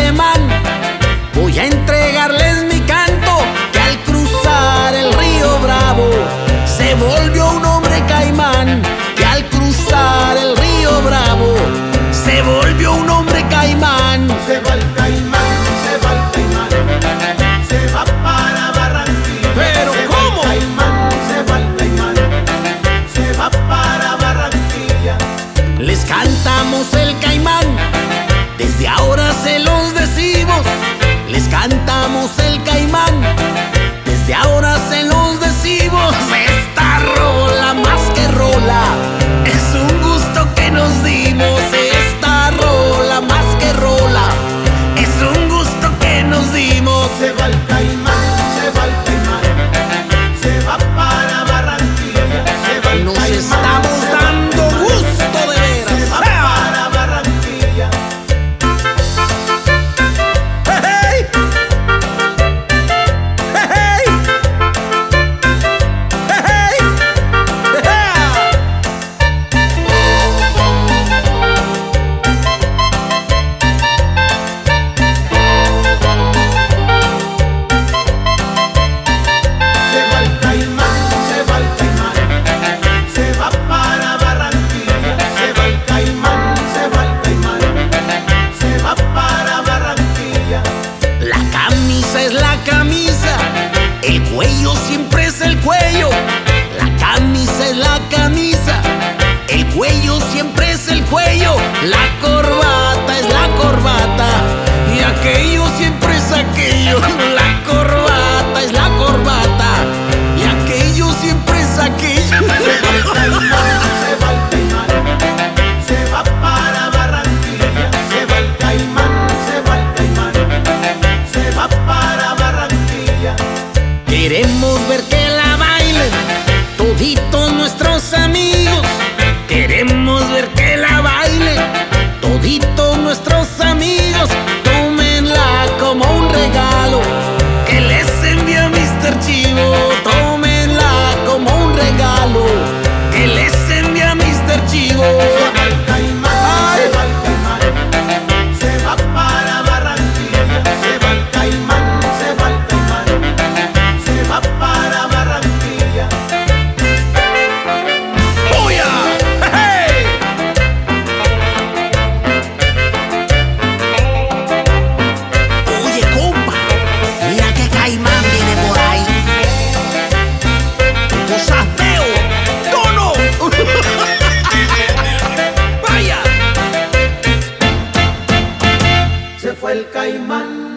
alemán. Voy a entregarles mi canto, que al cruzar el río Bravo se volvió un hombre caimán, que al cruzar el río Bravo se volvió un hombre caimán. Se va el caimán, se va el caimán, se va para Barranquilla. ¿Pero se cómo? Va el caimán, se va el caimán, se va para Barranquilla. Les cantamos el caimán, desde ahora se los decimos. Les cantamos el caimán, desde ahora se los decimos. Esta rola más que rola, es un gusto que nos dimos. Esta rola más que rola, es un gusto que nos dimos. Se va el caimán, se va el caimán, se va para Barranquilla. Se va el Nos caimán, estamos se va el dando caimán, gusto de se va veras. para Barranquilla. ¡Hey! ¡Hey! ¡Hey! Se va el caimán, se va el caimán, se va para Barranquilla. Se va el caimán, se va el caimán, se va para Barranquilla. La camisa es la camisa, el cuello siempre es el cuello. La camisa es la camisa, el cuello siempre es el cuello. La corbata es la corbata, y aquello siempre es aquello. La corbata es la corbata, y aquello siempre es aquello. Se va el caimán, se va el caimán, se va para Barranquilla. Se va el caimán, se va el caimán, se va para Barranquilla. Queremos ver que la bailen toditos nuestros amigos. Queremos ver que la bailen toditos nuestros amigos. Tómenla como un regalo que les envía Mr. Chivo. Tómenla como un regalo que les envía Mr. Chivo. Se va el caimán, se va el caimán, se va para Barranquilla. Se va el caimán, se va el caimán, se va para Barranquilla. ¡Buya! ¡Hey! Oye, compa, mira que caimán viene por ahí. ¡Cosa feo! ¡Tono! ¡Vaya! Se fue el caimán.